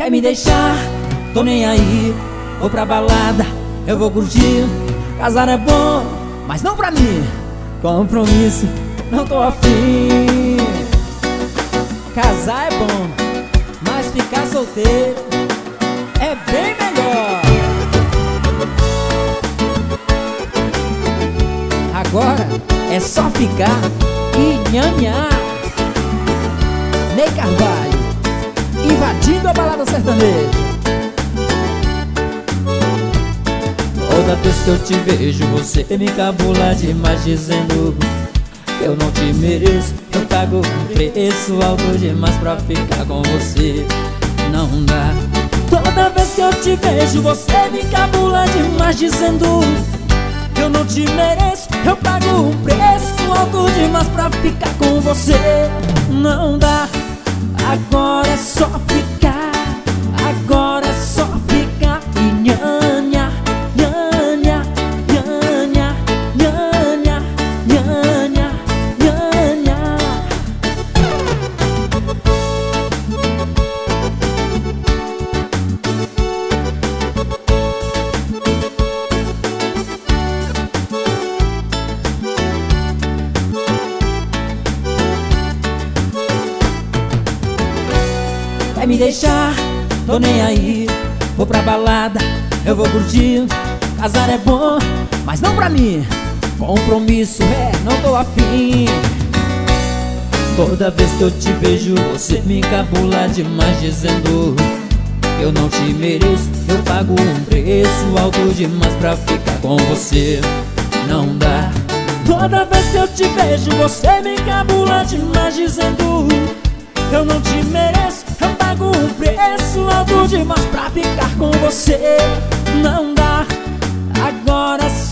Quer me deixar? Tô nem aí. Vou pra balada, eu vou curtir. Casar é bom, mas não pra mim. Compromisso, não tô afim. Casar é bom, mas ficar solteiro é bem melhor. Agora é só ficar e nhanhar. Ney Carvalho, invadindo a balada sertaneja. Toda vez que eu te vejo você me encabula demais, dizendo que eu não te mereço. Eu pago um preço alto demais pra ficar com você. Não dá. Toda vez que eu te vejo você me encabula demais, dizendo que eu não te mereço. Eu pago um preço alto demais pra ficar com você. Não dá. Agora é só ficar. Agora é só ficar e nhanha, nhanha, nhanha, nhanha, nhanha, nhanha. Vai me deixar? Tô nem aí. Vou pra balada, eu vou curtir. Casar é bom, mas não pra mim. Compromisso não tô afim. Toda vez que eu te vejo você me encabula demais, dizendo que eu não te mereço. Eu pago um preço alto demais pra ficar com você. Não dá. Toda vez que eu te vejo você me encabula demais, dizendo que eu não te mereço. Eu pago um preço alto demais pra ficar com você. Não dá. Agora